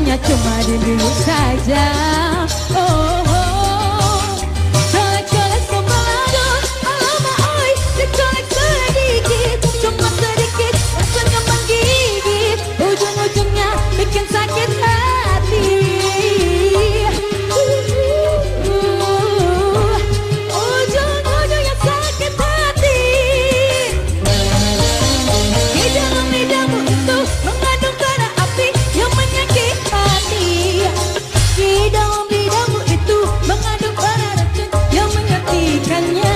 rasanya cuma dirimu saja. Oh, oh. Colek-colek sembalado, alamak oi, dicolek sedikit, cuma sedikit, rasanya menggigit, ujung-ujungnya bikin sakit hati. Ujung-ujungnya sakit hati. Di dalam lidahmu itu mengandung bara api yang menyakiti. Di dalam lidahmu itu mengandung bara racun yang menyakitkannya.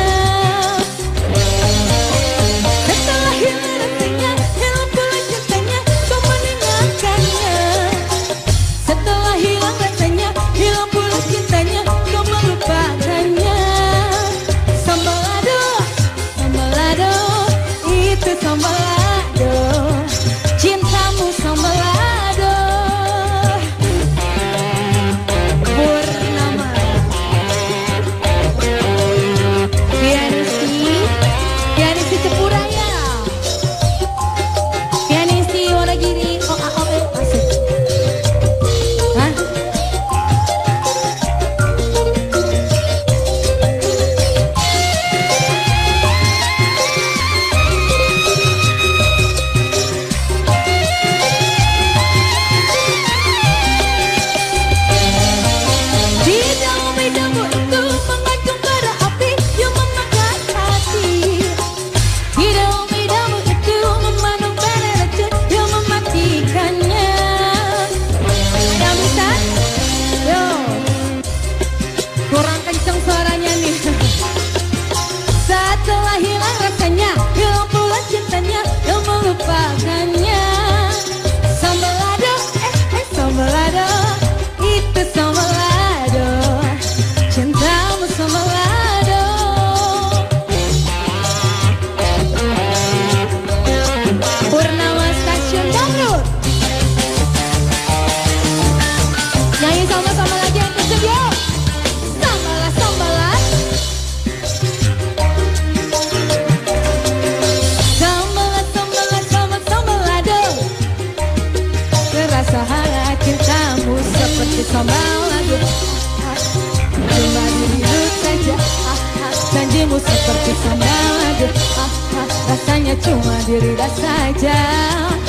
Setelah hilang rasanya, hilang pula cintanya, kau meninggalkannya. Setelah hilang rasanya, hilang pula cintanya, kau melupakannya. Sambalado, sambalado, itu sambalado, cintamu sambalado. Purnama Pianisti Cepuraya, Pianisti Wonogiri, OAOE masuk. Hah? Di dalam lidahmu itu mengandung bara api yang membakar hati. Di dalam lidahmu itu mengandung bara racun yang mematikannya. Ada bisa? Yo, kurang kenceng suaranya nih. Setelah hilang rasanya, hilang pula cintanya, yang melupakannya. Sambalado, sambalado, itu sambalado, cintamu sambalado. Purnama Stasiun Dangdut. Nyanyi sama-sama lagi yang ke studio. Sambalas, sambalas. Sambalas, sambalas, sambalas, sambalado. Terasa hangat cintamu seperti sambalado. Cuma dirimu saja, janjimu seperti sambalado. Rasanya cuma dirimu saja.